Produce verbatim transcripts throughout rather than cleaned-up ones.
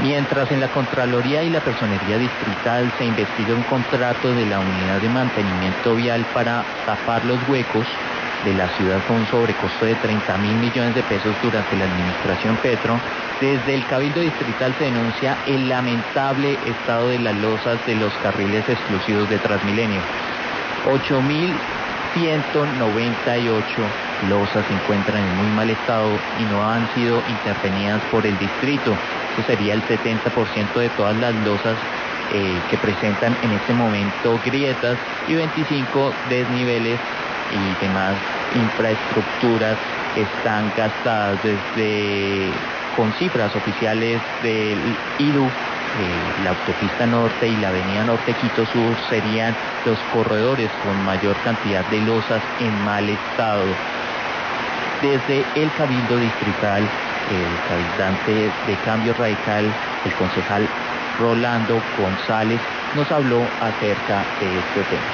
Mientras en la Contraloría y la Personería Distrital se investiga un contrato de la Unidad de Mantenimiento Vial para tapar los huecos de la ciudad con un sobrecosto de treinta mil millones de pesos durante la administración Petro, desde el Cabildo Distrital se denuncia el lamentable estado de las losas de los carriles exclusivos de Transmilenio. ocho mil ciento noventa y ocho losas se encuentran en muy mal estado y no han sido intervenidas por el distrito. Eso sería el setenta por ciento de todas las losas eh, que presentan en este momento grietas y veinticinco desniveles y demás infraestructuras están gastadas desde con cifras oficiales del I D U. Eh, la autopista norte y la avenida norte Quito Sur serían los corredores con mayor cantidad de losas en mal estado. Desde el Cabildo Distrital, el cabildante de Cambio Radical, el concejal Rolando González, nos habló acerca de este tema.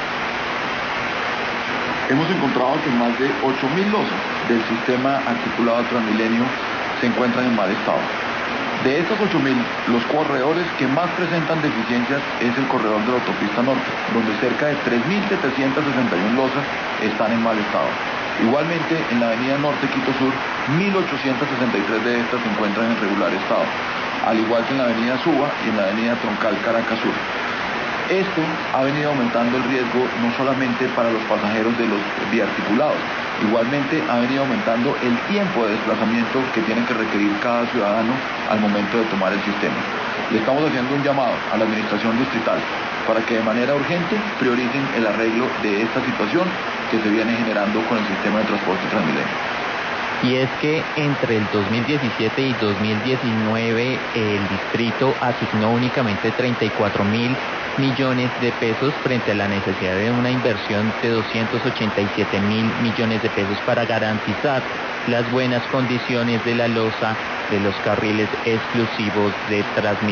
Hemos encontrado que más de ocho mil losas del sistema articulado Transmilenio se encuentran en mal estado. De estas ocho mil, los corredores que más presentan deficiencias es el corredor de la autopista norte, donde cerca de tres mil setecientas sesenta y una losas están en mal estado. Igualmente, en la avenida norte Quito Sur, mil ochocientas sesenta y tres de estas se encuentran en regular estado, al igual que en la avenida Suba y en la avenida Troncal Caracas Sur. Esto ha venido aumentando el riesgo no solamente para los pasajeros de los biarticulados, igualmente ha venido aumentando el tiempo de desplazamiento que tiene que requerir cada ciudadano al momento de tomar el sistema. Le estamos haciendo un llamado a la administración distrital para que de manera urgente prioricen el arreglo de esta situación que se viene generando con el sistema de transporte Transmilenio. Y es que entre el dos mil diecisiete y dos mil diecinueve el distrito asignó únicamente treinta y cuatro mil millones de pesos frente a la necesidad de una inversión de doscientos ochenta y siete mil millones de pesos para garantizar las buenas condiciones de la losa de los carriles exclusivos de Transmilenio.